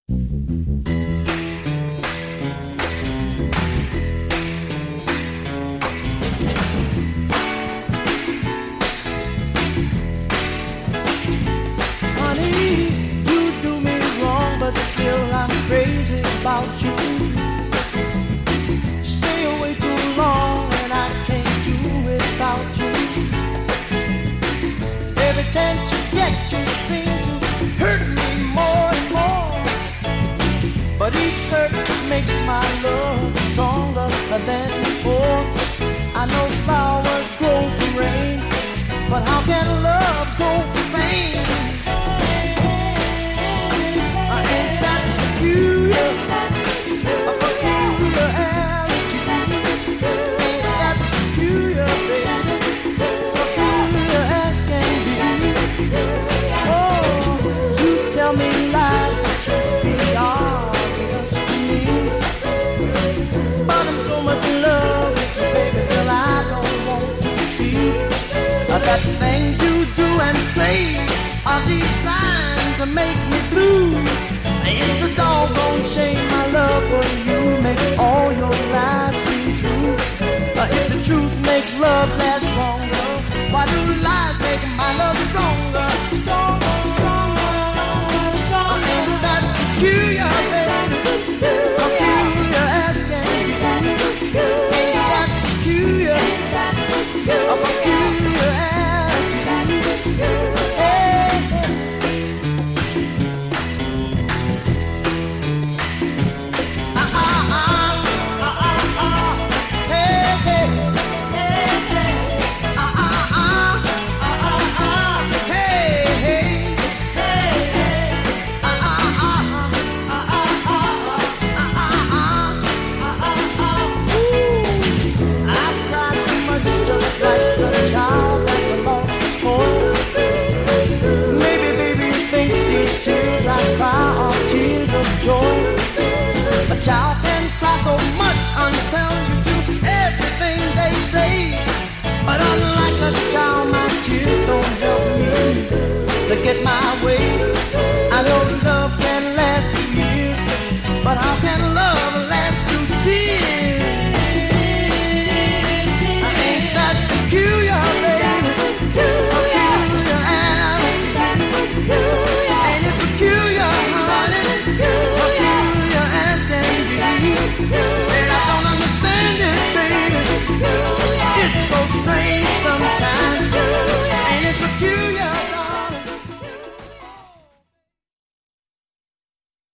Crazy about you. Stay away too long and I can't do without you. Every chance you get, you seem to hurt me more and more. But each hurt makes my love stronger than before. I know flowers grow from rain, but how can love grow from pain? Ain't that peculiar? A peculiar attitude. Ain't that peculiar, baby? Peculiar as can be. Oh, you tell me lies that should be obvious to me. But I'm so much in love with you, baby, till I don't want to see that things you do and say are designed to make me